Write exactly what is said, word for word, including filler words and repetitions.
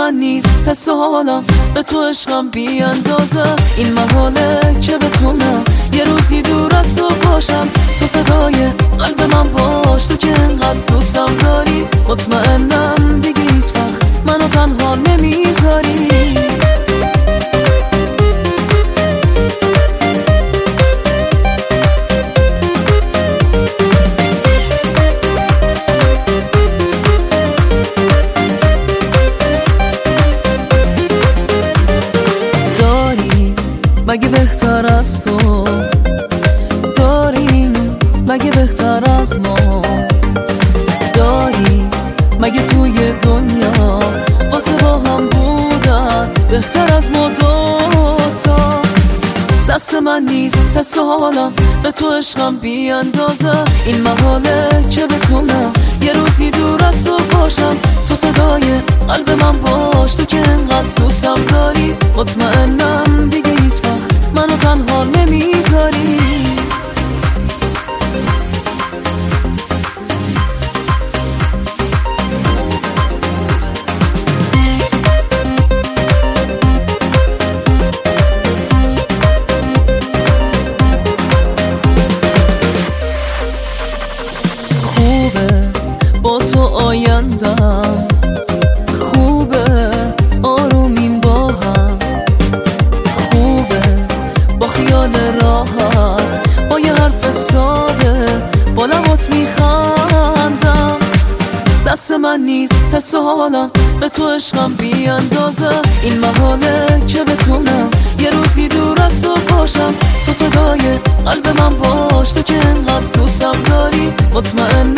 من نیست حس و حالم به تو عشقم بی اندازه. این محاله که بتونم یه روزی دور از تو باشم. تو صدای قلب من باش، تو که انقدر دوستم داری. مطمئنم دیگه هیچ وقت منو تنها نمیذاری. مگه بهتر از تو داریم؟ مگه بهتر از ما داریم؟ مگه توی دنیا واسه با هم بودن بهتر از ما دوتا؟ دست من نیست حس و حالم به تو عشقم بی اندازه. این محاله که بتونم یه روزی دور از تو باشم. تو صدای قلب من باش، تو که انقدر دوستم داری. مطمئنم دیگه هیچ وقت منو تنها نمیذاری. خوبه با تو آیندم، خوبه آرومیم با هم، خوبه با خیال راحت، با یه حرف ساده با لبات میخندم. دست من نیست حس و حالم به تو عشقم بی اندازه. این محاله که بتونم یه روزی دور از تو باشم. تو صدای قلب من باش، تو که انقدر دوستم داری. مطمئن